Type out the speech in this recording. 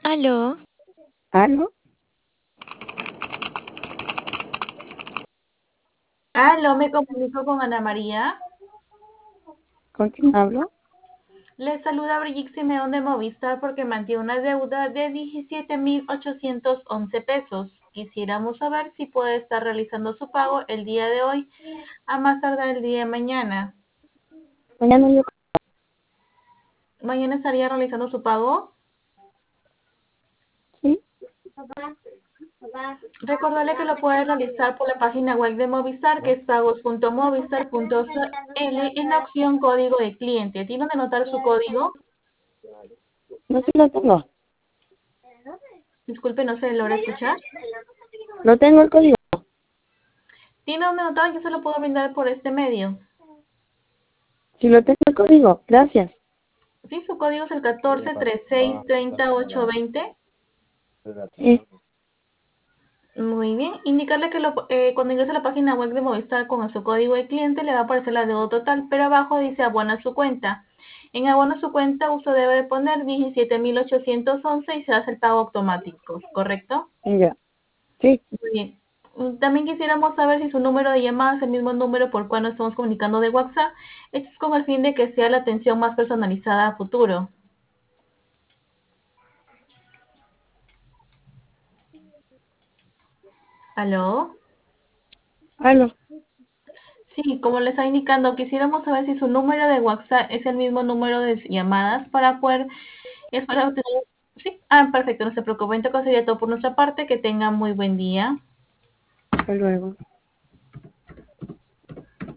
Aló, ¿Aló? Aló, me comunico con Ana María. ¿Con quién hablo? Les saluda Brigitte Simeón de Movistar porque mantiene una deuda de 17.811 pesos. Quisiéramos saber si puede estar realizando su pago el día de hoy, a más tardar el día de mañana. Mañana yo... ¿Mañana estaría realizando su pago? ¿Sí? Recordarle que lo puede realizar por la página web de Movistar, que es pagos.movistar.cl en la opción código de cliente. ¿Tiene donde anotar su código? No sé, lo tengo. Disculpe, no se logra escuchar. Lo tengo el código. ¿Tiene donde anotar? Yo se lo puedo brindar por este medio. Si lo tengo el código, gracias. Sí, su código es el 1436300820. Sí. Muy bien. Indicarle que cuando ingrese a la página web de Movistar con su código de cliente le va a aparecer la deuda total, pero abajo dice abona su cuenta. En abona su cuenta usted debe de poner 17.811 y se hace el pago automático, ¿correcto? Ya. Sí. Muy bien. También quisiéramos saber si su número de llamadas es el mismo número por cual nos estamos comunicando de WhatsApp. Esto es con el fin de que sea la atención más personalizada a futuro. ¿Aló? ¿Aló? Sí, como le está indicando, quisiéramos saber si su número de WhatsApp es el mismo número de llamadas para poder, es para obtener, sí, perfecto, no se preocupe, entonces sería todo por nuestra parte, que tenga muy buen día. Hasta luego.